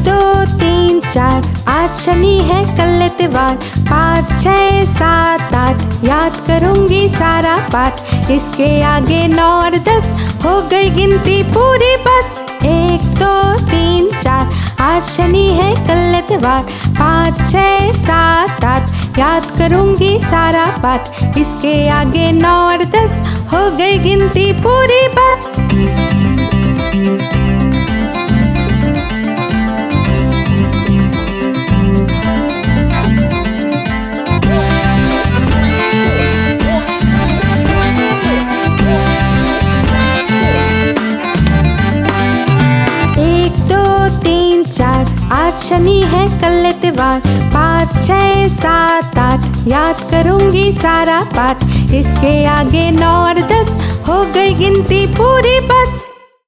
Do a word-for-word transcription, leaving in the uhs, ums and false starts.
दो तीन चार, आज शनि है कल इतवार। पाँच छः सात आठ, याद करूँगी सारा पाठ। इसके आगे नौ और दस, हो गई गिनती पूरी बस। एक दो तीन चार, आज शनि है कल इतवार। पाँच छः सात आठ, याद करूँगी सारा पाठ। इसके आगे नौ और दस, हो गई गिनती पूरी बस। चार, आज शनि है कल इतवार। पाँच छः सात आठ, याद करूँगी सारा पाठ। इसके आगे नौ और दस, हो गई गिनती पूरी बस।